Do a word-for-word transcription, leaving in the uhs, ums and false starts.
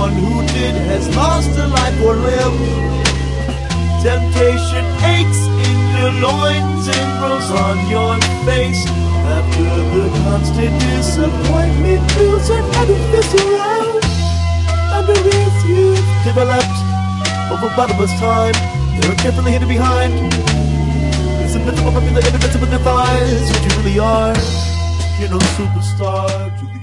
Everyone who did has lost a life or limb. Temptation aches in your loins and grows on your face. After the constant disappointment builds an edifice around. Underneath you've developed over bottomless time. They're carefully hidden behind. It's a mythical popular invincible device. What you really are, you're no superstar to the